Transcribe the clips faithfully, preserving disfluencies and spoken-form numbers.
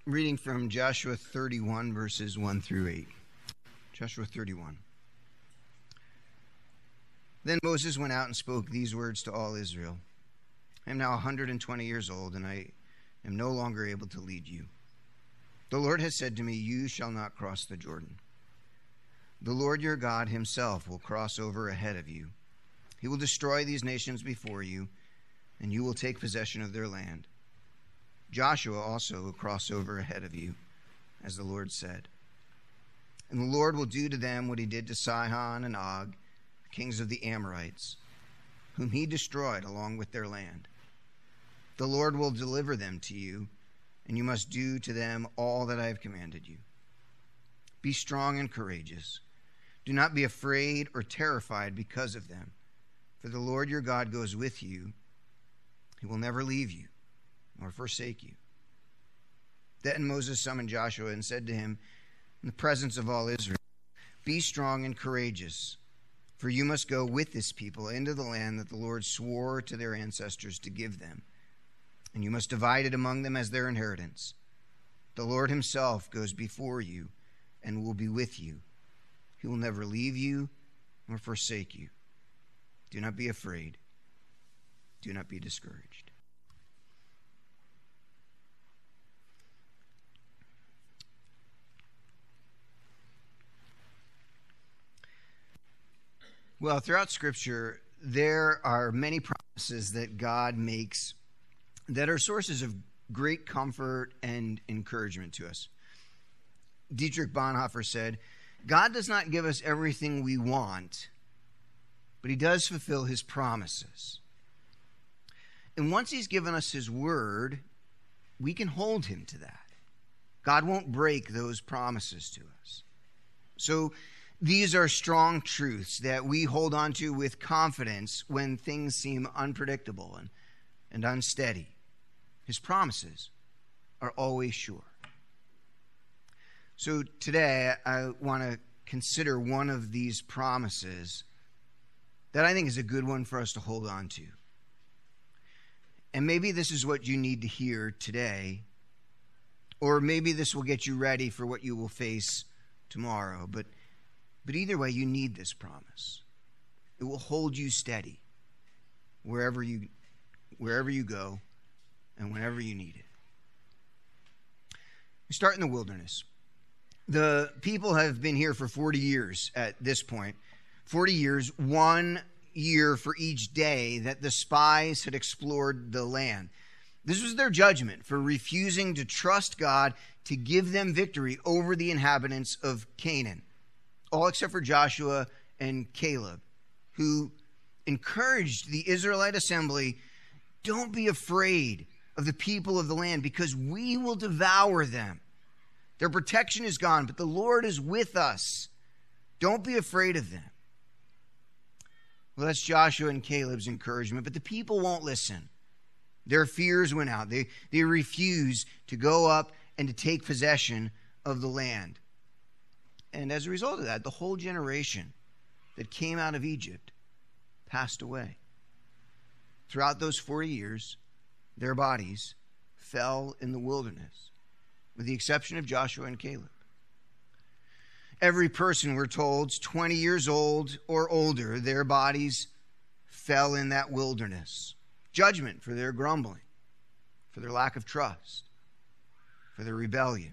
reading from Joshua thirty-one, verses one through eight. Joshua thirty-one. Then Moses went out and spoke these words to all Israel. I am now one hundred twenty years old, and I am no longer able to lead you. The Lord has said to me, you shall not cross the Jordan. The Lord your God himself will cross over ahead of you. He will destroy these nations before you, and you will take possession of their land. Joshua also will cross over ahead of you, as the Lord said. And the Lord will do to them what he did to Sihon and Og, kings of the Amorites, whom he destroyed along with their land. The Lord will deliver them to you, and you must do to them all that I have commanded you. Be strong and courageous. Do not be afraid or terrified because of them, for the Lord your God goes with you. He will never leave you nor forsake you. Then Moses summoned Joshua and said to him in the presence of all Israel, be strong and courageous, for you must go with this people into the land that the Lord swore to their ancestors to give them, and you must divide it among them as their inheritance. The Lord himself goes before you and will be with you. He will never leave you nor forsake you. Do not be afraid. Do not be discouraged. Well, throughout Scripture, there are many promises that God makes that are sources of great comfort and encouragement to us. Dietrich Bonhoeffer said, God does not give us everything we want, but he does fulfill his promises. And once he's given us his word, we can hold him to that. God won't break those promises to us. So these are strong truths that we hold on to with confidence when things seem unpredictable and, and unsteady. His promises are always sure. So today I want to consider one of these promises that I think is a good one for us to hold on to. And maybe this is what you need to hear today, or maybe this will get you ready for what you will face tomorrow. But, but either way, you need this promise. It will hold you steady wherever you, wherever you go and whenever you need it. We start in the wilderness. The people have been here for forty years at this point. forty years, one year for each day that the spies had explored the land. This was their judgment for refusing to trust God to give them victory over the inhabitants of Canaan, all except for Joshua and Caleb, who encouraged the Israelite assembly, don't be afraid of the people of the land, because we will devour them. Their protection is gone, but the Lord is with us. Don't be afraid of them. Well, that's Joshua and Caleb's encouragement, but the people won't listen. Their fears went out. They, they refuse to go up and to take possession of the land. And as a result of that, the whole generation that came out of Egypt passed away. Throughout those forty years, their bodies fell in the wilderness, with the exception of Joshua and Caleb. Every person, we're told, twenty years old or older, their bodies fell in that wilderness. Judgment for their grumbling, for their lack of trust, for their rebellion.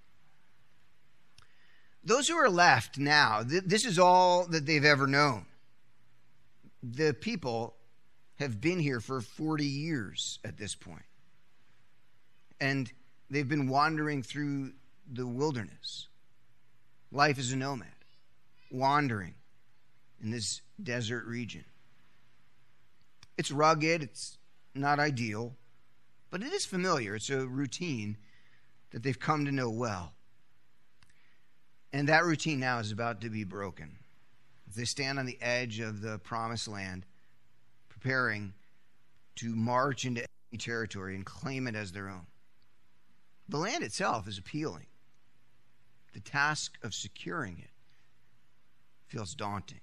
Those who are left now, th- this is all that they've ever known. The people have been here for forty years at this point. And they've been wandering through the wilderness. Life as a nomad, wandering in this desert region. It's rugged, it's not ideal, but it is familiar. It's a routine that they've come to know well. And that routine now is about to be broken. As they stand on the edge of the promised land, preparing to march into enemy territory and claim it as their own. The land itself is appealing. The task of securing it feels daunting.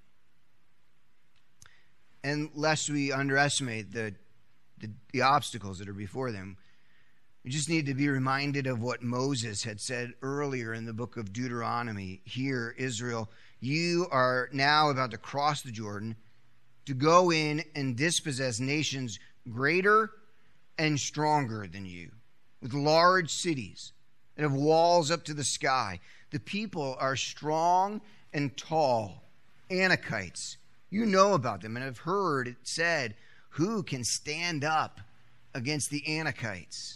And lest we underestimate the, the, the obstacles that are before them, We just need to be reminded of what Moses had said earlier in the book of Deuteronomy. Hear, Israel, you are now about to cross the Jordan to go in and dispossess nations greater and stronger than you, with large cities that have walls up to the sky. The people are strong and tall, Anakites. You know about them and have heard it said, who can stand up against the Anakites?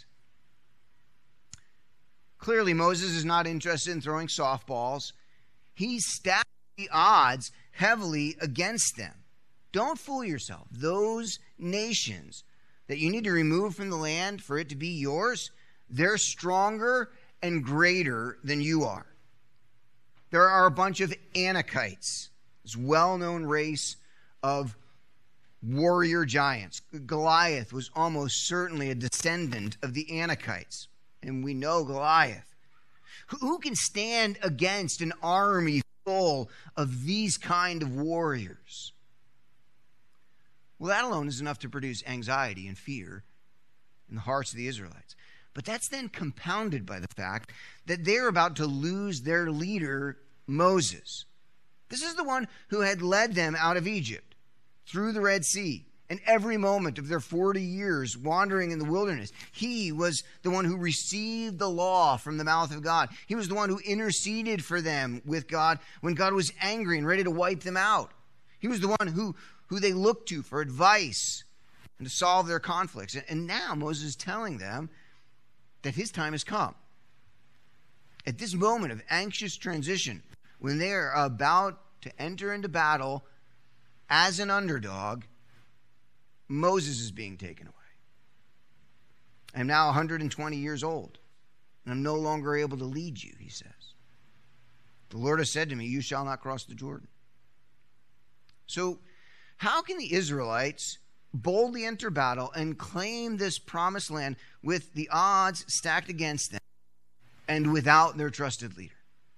Clearly, Moses is not interested in throwing softballs. He's stacked the odds heavily against them. Don't fool yourself. Those nations that you need to remove from the land for it to be yours, they're stronger and greater than you are. There are a bunch of Anakites, this well-known race of warrior giants. Goliath was almost certainly a descendant of the Anakites. And we know Goliath. Who can stand against an army full of these kind of warriors? Well, that alone is enough to produce anxiety and fear in the hearts of the Israelites. But that's then compounded by the fact that they're about to lose their leader, Moses. This is the one who had led them out of Egypt through the Red Sea. And every moment of their forty years wandering in the wilderness, he was the one who received the law from the mouth of God. He was the one who interceded for them with God when God was angry and ready to wipe them out. He was the one who, who they looked to for advice and to solve their conflicts. And now Moses is telling them that his time has come. At this moment of anxious transition, when they are about to enter into battle as an underdog, Moses is being taken away. I am now one hundred twenty years old, and I'm no longer able to lead you, he says. The Lord has said to me, you shall not cross the Jordan. So how can the Israelites boldly enter battle and claim this promised land with the odds stacked against them and without their trusted leader?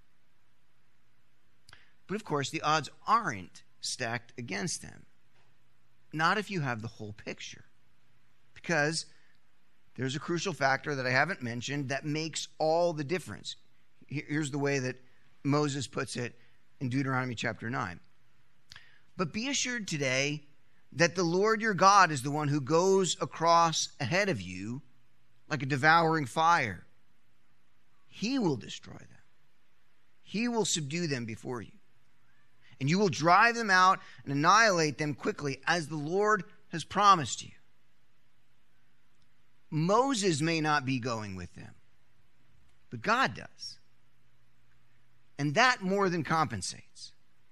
But of course, the odds aren't stacked against them. Not if you have the whole picture. Because there's a crucial factor that I haven't mentioned that makes all the difference. Here's the way that Moses puts it in Deuteronomy chapter nine. But be assured today that the Lord your God is the one who goes across ahead of you like a devouring fire. He will destroy them. He will subdue them before you. And you will drive them out and annihilate them quickly, as the Lord has promised you. Moses may not be going with them, but God does. And that more than compensates.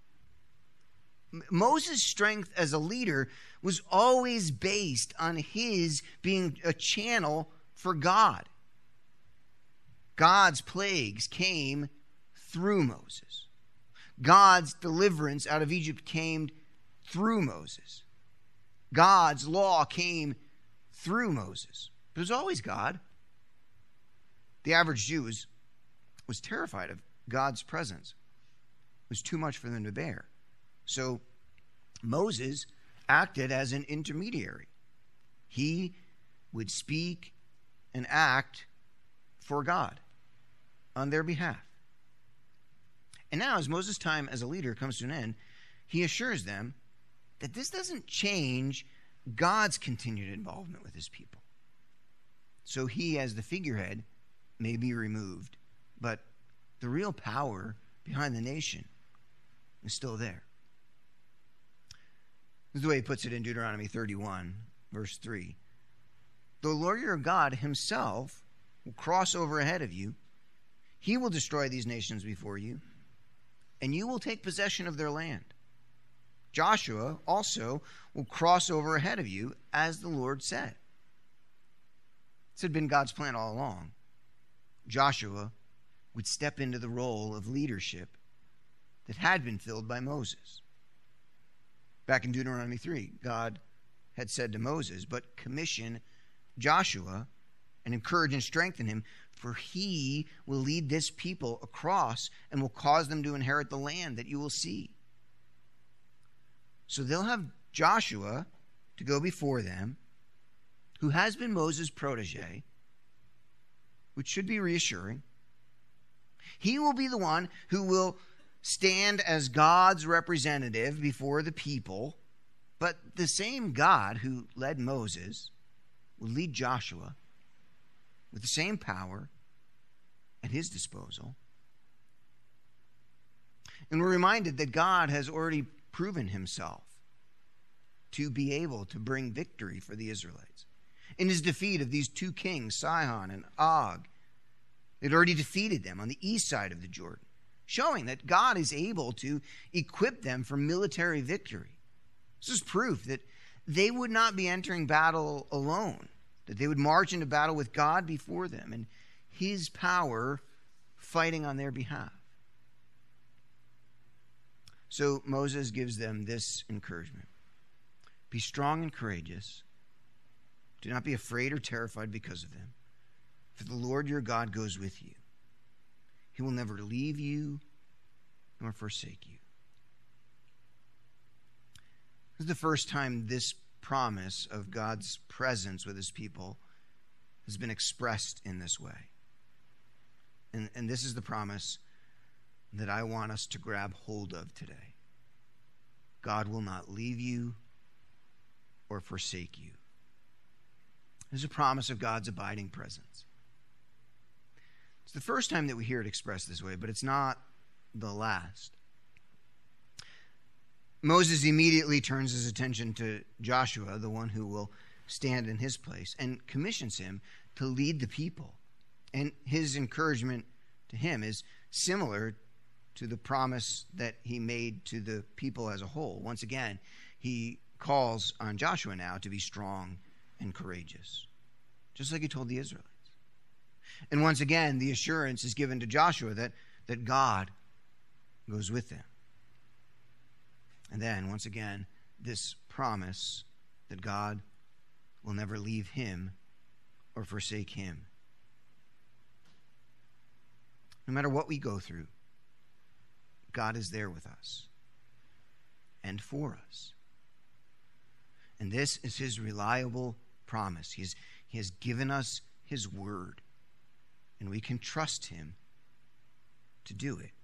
Moses' strength as a leader was always based on his being a channel for God. God's plagues came through Moses. God's deliverance out of Egypt came through Moses. God's law came through Moses. But it was always God. The average Jew was, was terrified of God's presence. It was too much for them to bear. So Moses acted as an intermediary. He would speak and act for God on their behalf. And now, as Moses' time as a leader comes to an end, he assures them that this doesn't change God's continued involvement with his people. So he, as the figurehead, may be removed, but the real power behind the nation is still there. This is the way he puts it in Deuteronomy thirty-one, verse three. The Lord your God himself will cross over ahead of you. He will destroy these nations before you, and you will take possession of their land. Joshua also will cross over ahead of you, as the Lord said. This had been God's plan all along. Joshua would step into the role of leadership that had been filled by Moses. Back in Deuteronomy three, God had said to Moses, but commission Joshua and encourage and strengthen him, for he will lead this people across and will cause them to inherit the land that you will see. So they'll have Joshua to go before them, who has been Moses' protege, which should be reassuring. He will be the one who will stand as God's representative before the people, but the same God who led Moses will lead Joshua with the same power at his disposal. And we're reminded that God has already proven himself to be able to bring victory for the Israelites. In his defeat of these two kings, Sihon and Og, they'd already defeated them on the east side of the Jordan, showing that God is able to equip them for military victory. This is proof that they would not be entering battle alone, that they would march into battle with God before them and his power fighting on their behalf. So Moses gives them this encouragement. Be strong and courageous. Do not be afraid or terrified because of them, for the Lord your God goes with you. He will never leave you nor forsake you. This is the first time this promise of God's presence with his people has been expressed in this way. And, and this is the promise that I want us to grab hold of today. God will not leave you or forsake you. This is a promise of God's abiding presence. It's the first time that we hear it expressed this way, but it's not the last. Moses immediately turns his attention to Joshua, the one who will stand in his place, and commissions him to lead the people. And his encouragement to him is similar to the promise that he made to the people as a whole. Once again, he calls on Joshua now to be strong and courageous, just like he told the Israelites. And once again, the assurance is given to Joshua that, that God goes with them. And then, once again, this promise that God will never leave him or forsake him. No matter what we go through, God is there with us and for us. And this is his reliable promise. He has, he has given us his word, and we can trust him to do it.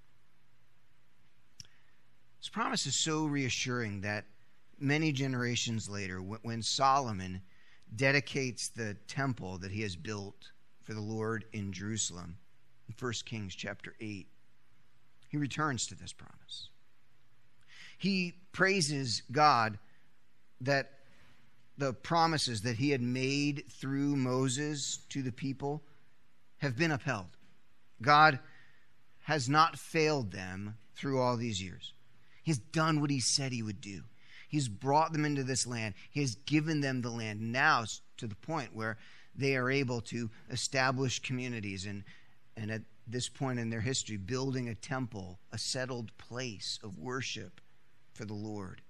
This promise is so reassuring that many generations later, when Solomon dedicates the temple that he has built for the Lord in Jerusalem, in First Kings chapter eight, he returns to this promise. He praises God that the promises that he had made through Moses to the people have been upheld. God has not failed them through all these years. He's done what he said he would do. He's brought them into this land. He has given them the land. Now it's to the point where they are able to establish communities and, and at this point in their history, building a temple, a settled place of worship for the Lord.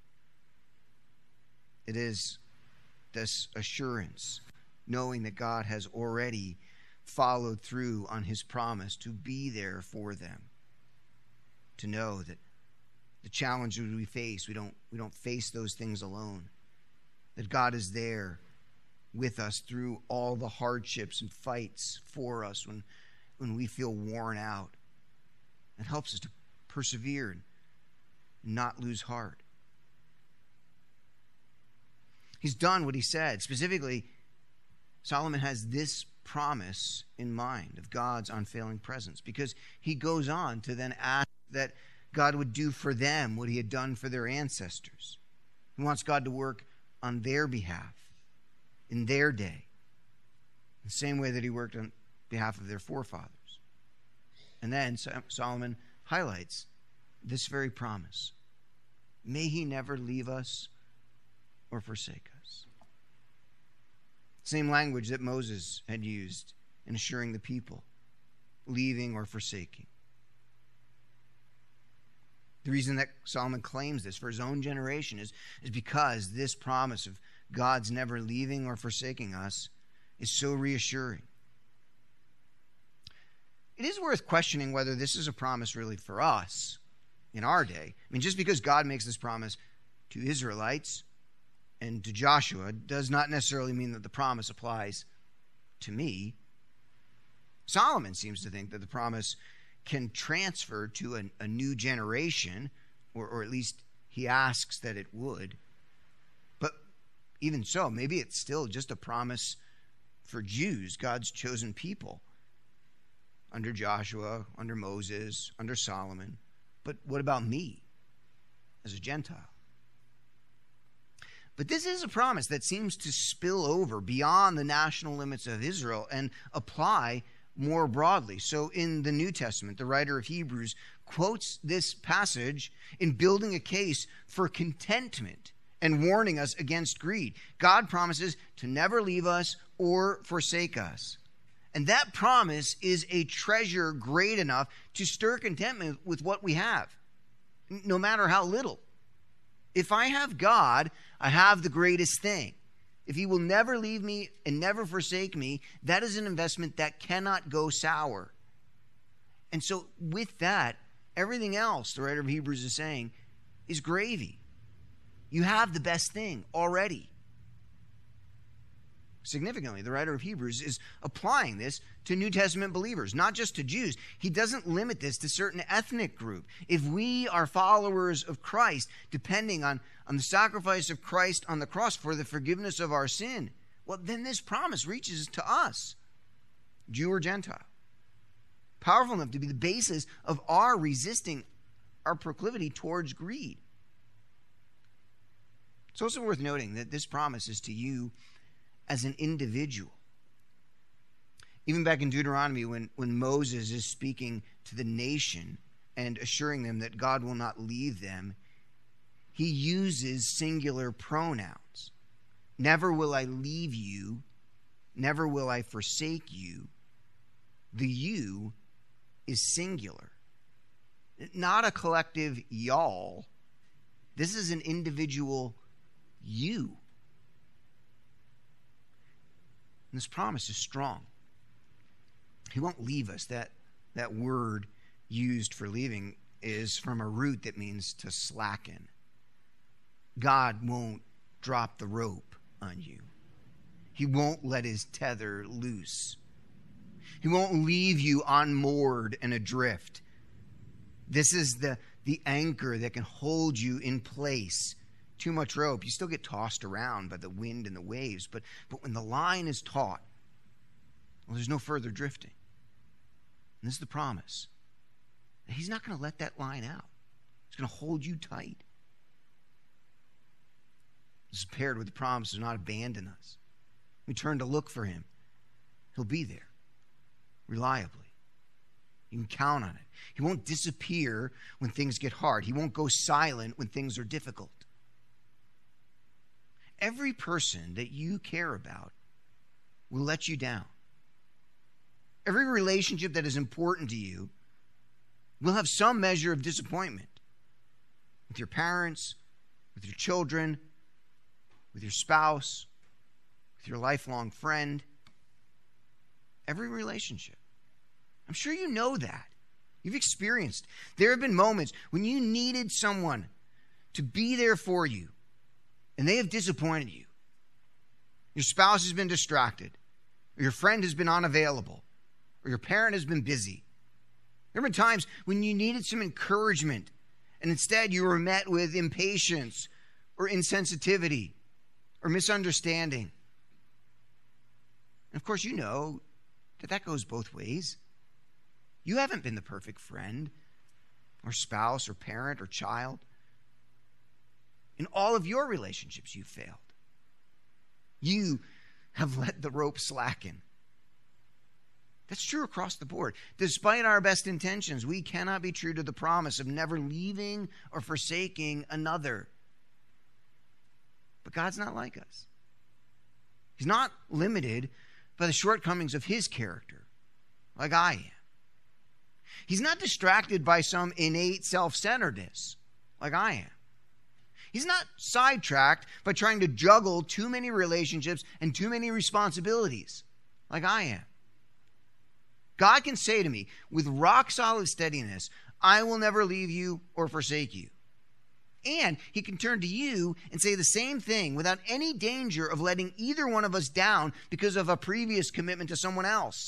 It is this assurance, knowing that God has already followed through on his promise to be there for them, to know that the challenges we face, we don't, we don't face those things alone, that God is there with us through all the hardships and fights for us when, when we feel worn out, and helps us to persevere and not lose heart. He's done what he said. Specifically, Solomon has this promise in mind of God's unfailing presence, because he goes on to then ask that God would do for them what he had done for their ancestors. He wants God to work on their behalf, in their day, the same way that he worked on behalf of their forefathers. And then Solomon highlights this very promise. May he never leave us or forsake us. Same language that Moses had used in assuring the people, leaving or forsaking. The reason that Solomon claims this for his own generation is, is because this promise of God's never leaving or forsaking us is so reassuring. It is worth questioning whether this is a promise really for us in our day. I mean, just because God makes this promise to Israelites and to Joshua does not necessarily mean that the promise applies to me Solomon seems to think that the promise can transfer to a, a new generation, or, or at least he asks that it would. But even so, maybe it's still just a promise for Jews, God's chosen people, under Joshua, under Moses, under Solomon. But what about me as a Gentile? But this is a promise that seems to spill over beyond the national limits of Israel and apply more broadly. So in the New Testament, the writer of Hebrews quotes this passage in building a case for contentment and warning us against greed. God promises to never leave us or forsake us. And that promise is a treasure great enough to stir contentment with what we have, no matter how little. If I have God, I have the greatest thing. If he will never leave me and never forsake me, that is an investment that cannot go sour. And so with that, everything else, the writer of Hebrews is saying, is gravy. You have the best thing already. Significantly, the writer of Hebrews is applying this to New Testament believers, not just to Jews. He doesn't limit this to certain ethnic group. If we are followers of Christ, depending on, on the sacrifice of Christ on the cross for the forgiveness of our sin, well, then this promise reaches to us, Jew or Gentile. Powerful enough to be the basis of our resisting our proclivity towards greed. It's also worth noting that this promise is to you as an individual. Even back in Deuteronomy, when, when Moses is speaking to the nation and assuring them that God will not leave them, he uses singular pronouns. Never will I leave you. Never will I forsake you. The you is singular. Not a collective y'all. This is an individual you. And this promise is strong. He won't leave us. That, that word used for leaving is from a root that means to slacken. God won't drop the rope on you. He won't let his tether loose. He won't leave you unmoored and adrift. This is the, the anchor that can hold you in place. Too much rope, you still get tossed around by the wind and the waves, but, but when the line is taut, well, there's no further drifting. And this is the promise. He's not going to let that line out. He's going to hold you tight. This is paired with the promise to not abandon us. We turn to look for him. He'll be there, reliably. You can count on it. He won't disappear when things get hard. He won't go silent when things are difficult. Every person that you care about will let you down. Every relationship that is important to you will have some measure of disappointment. With your parents, with your children, with your spouse, with your lifelong friend. Every relationship. I'm sure you know that. You've experienced. There have been moments when you needed someone to be there for you, and they have disappointed you. Your spouse has been distracted, or your friend has been unavailable, or your parent has been busy. There have been times when you needed some encouragement, and instead you were met with impatience, or insensitivity, or misunderstanding. And of course, you know that that goes both ways. You haven't been the perfect friend, or spouse, or parent, or child. In all of your relationships, you've failed. You have let the rope slacken. That's true across the board. Despite our best intentions, we cannot be true to the promise of never leaving or forsaking another. But God's not like us. He's not limited by the shortcomings of his character, like I am. He's not distracted by some innate self-centeredness, like I am. He's not sidetracked by trying to juggle too many relationships and too many responsibilities, like I am. God can say to me with rock-solid steadiness, I will never leave you or forsake you. And he can turn to you and say the same thing without any danger of letting either one of us down because of a previous commitment to someone else.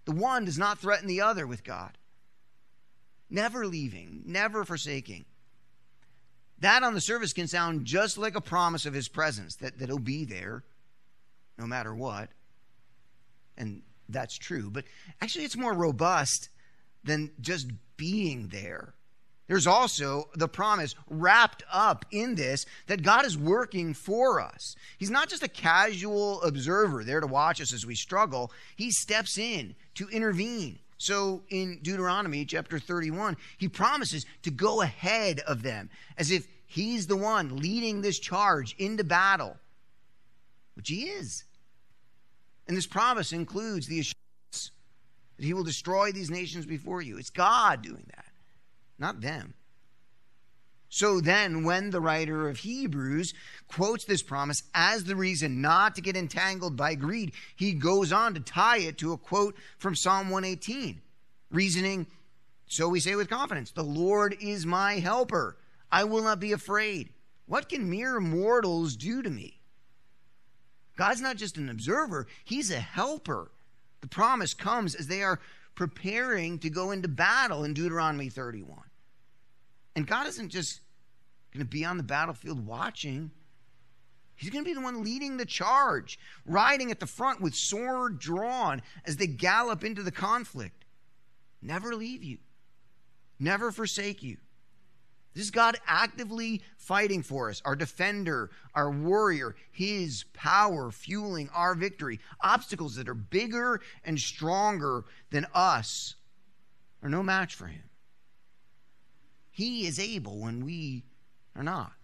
The one does not threaten the other with God. Never leaving, never forsaking. That on the surface can sound just like a promise of his presence, that, that he'll be there no matter what. And that's true. But actually it's more robust than just being there. There's also the promise wrapped up in this that God is working for us. He's not just a casual observer there to watch us as we struggle. He steps in to intervene. So in Deuteronomy chapter thirty-one, he promises to go ahead of them as if he's the one leading this charge into battle, which he is. And this promise includes the assurance that he will destroy these nations before you. It's God doing that, not them. So then when the writer of Hebrews quotes this promise as the reason not to get entangled by greed, he goes on to tie it to a quote from Psalm one eighteen, reasoning, so we say with confidence, the Lord is my helper. I will not be afraid. What can mere mortals do to me? God's not just an observer, he's a helper. The promise comes as they are preparing to go into battle in Deuteronomy thirty-one. And God isn't just going to be on the battlefield watching. He's going to be the one leading the charge, riding at the front with sword drawn as they gallop into the conflict. Never leave you. Never forsake you. This is God actively fighting for us, our defender, our warrior, his power fueling our victory. Obstacles that are bigger and stronger than us are no match for him. He is able when we are not.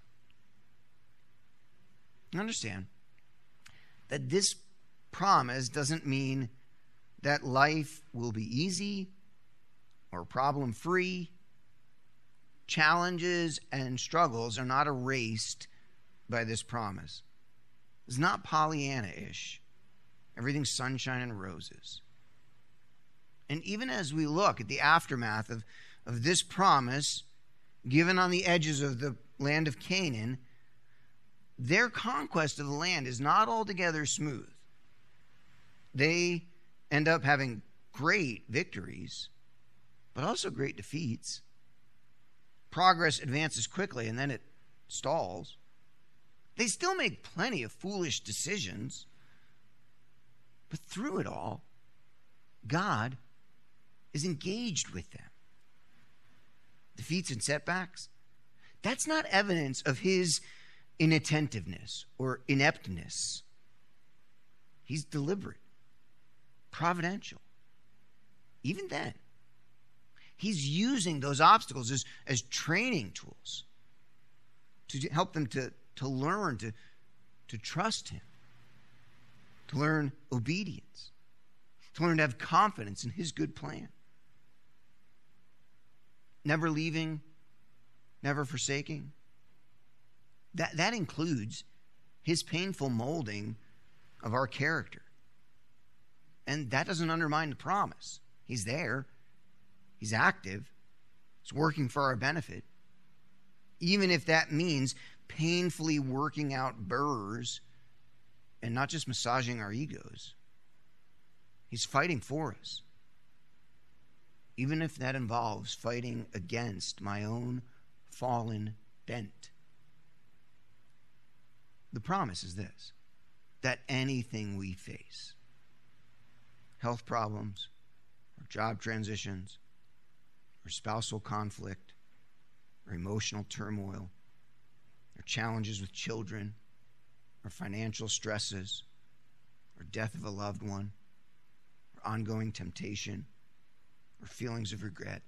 Understand that this promise doesn't mean that life will be easy or problem-free. Challenges and struggles are not erased by this promise. It's not Pollyanna-ish. Everything's sunshine and roses. And even as we look at the aftermath of, of this promise given on the edges of the land of Canaan, their conquest of the land is not altogether smooth. They end up having great victories, but also great defeats. Progress advances quickly and then it stalls. They still make plenty of foolish decisions, but through it all, God is engaged with them. Defeats and setbacks, that's not evidence of his inattentiveness or ineptness. He's deliberate, providential. Even then, he's using those obstacles as, as training tools to help them to, to learn to, to trust him, to learn obedience, to learn to have confidence in his good plan. Never leaving, never forsaking. That, that includes his painful molding of our character. And that doesn't undermine the promise. He's there. He's active. He's working for our benefit. Even if that means painfully working out burrs and not just massaging our egos. He's fighting for us. Even if that involves fighting against my own fallen bent. The promise is this, that anything we face, health problems, or job transitions, or spousal conflict, or emotional turmoil, or challenges with children, or financial stresses, or death of a loved one, or ongoing temptation, or feelings of regret.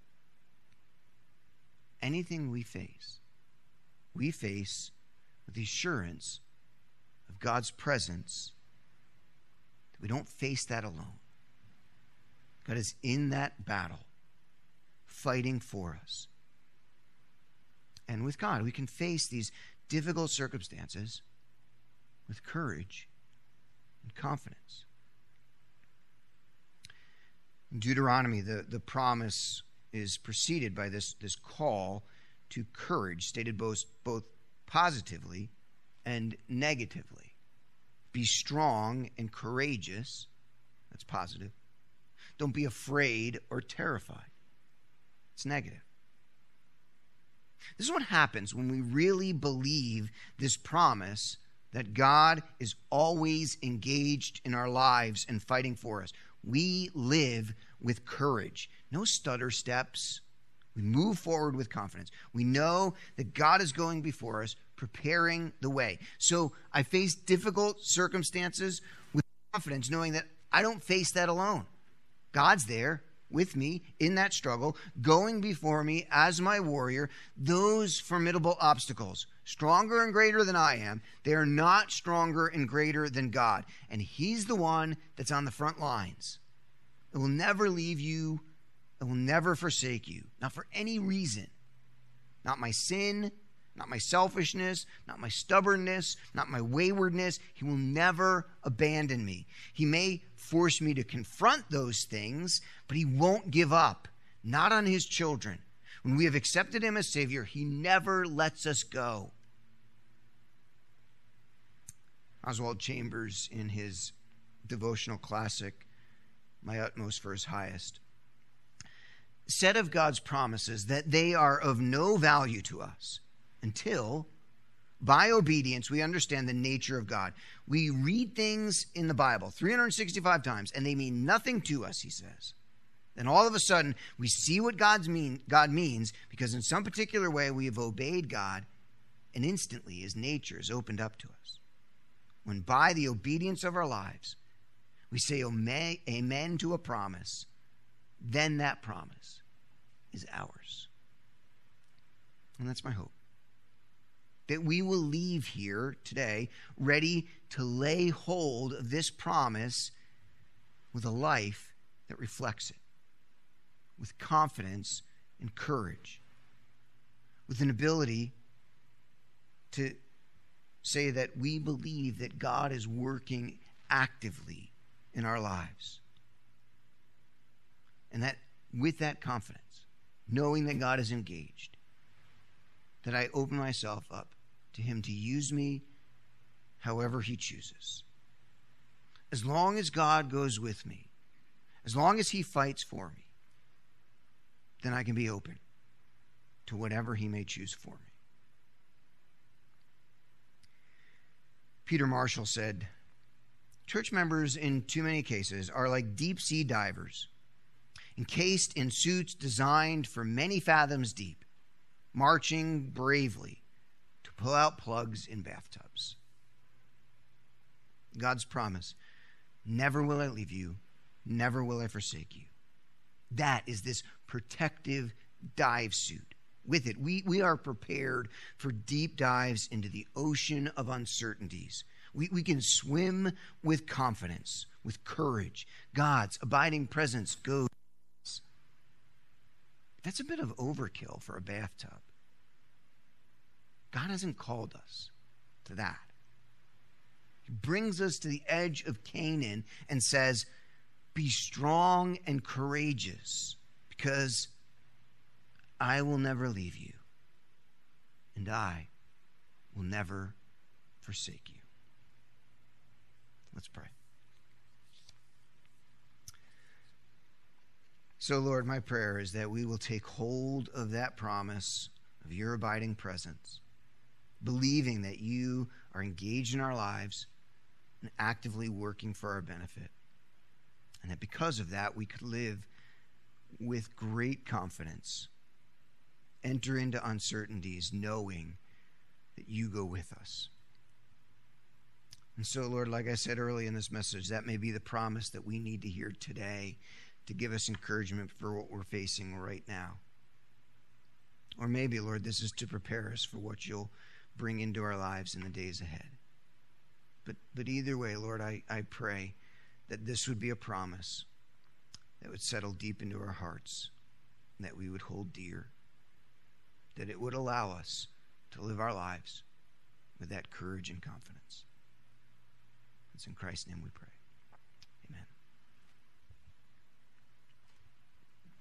Anything we face, we face with the assurance of God's presence, that we don't face that alone. God is in that battle, fighting for us. And with God, we can face these difficult circumstances with courage and confidence. In Deuteronomy, the, the promise is preceded by this, this call to courage, stated both, both positively and negatively. Be strong and courageous, that's positive. Don't be afraid or terrified. It's negative. This is what happens when we really believe this promise that God is always engaged in our lives and fighting for us. We live with courage. No stutter steps. We move forward with confidence. We know that God is going before us, preparing the way. So I face difficult circumstances with confidence, knowing that I don't face that alone. God's there with me in that struggle, going before me as my warrior. Those formidable obstacles, stronger and greater than I am, they are not stronger and greater than God. And He's the one that's on the front lines. It will never leave you. It will never forsake you. Not for any reason. Not my sin, not my selfishness, not my stubbornness, not my waywardness. He will never abandon me. He may force me to confront those things, but He won't give up. Not on His children. When we have accepted Him as Savior, He never lets us go. Oswald Chambers, in his devotional classic, My Utmost for His Highest, said of God's promises that they are of no value to us until, by obedience, we understand the nature of God. We read things in the Bible three hundred sixty-five times, and they mean nothing to us, he says. Then all of a sudden, we see what God's mean, God means, because in some particular way we have obeyed God, and instantly His nature is opened up to us. When by the obedience of our lives, we say amen to a promise, then that promise is ours. And that's my hope. That we will leave here today ready to lay hold of this promise with a life that reflects it, with confidence and courage, with an ability to say that we believe that God is working actively in our lives. And that with that confidence, knowing that God is engaged, that I open myself up to Him to use me however He chooses. As long as God goes with me, as long as He fights for me, then I can be open to whatever He may choose for me. Peter Marshall said, church members in too many cases are like deep sea divers, encased in suits designed for many fathoms deep, marching bravely to pull out plugs in bathtubs. God's promise, never will I leave you, never will I forsake you. That is this protective dive suit. With it, we, we are prepared for deep dives into the ocean of uncertainties. We, we can swim with confidence, with courage. God's abiding presence goes. That's a bit of overkill for a bathtub. God hasn't called us to that. He brings us to the edge of Canaan and says, be strong and courageous, because I will never leave you, and I will never forsake you. Let's pray. So, Lord, my prayer is that we will take hold of that promise of your abiding presence, believing that you are engaged in our lives and actively working for our benefit, and that because of that, we could live with great confidence, enter into uncertainties knowing that you go with us. And so, Lord, like I said early in this message, that may be the promise that we need to hear today to give us encouragement for what we're facing right now. Or maybe, Lord, this is to prepare us for what you'll bring into our lives in the days ahead. But but either way, Lord, I, I pray that this would be a promise that would settle deep into our hearts, and that we would hold dear, that it would allow us to live our lives with that courage and confidence. It's in Christ's name we pray.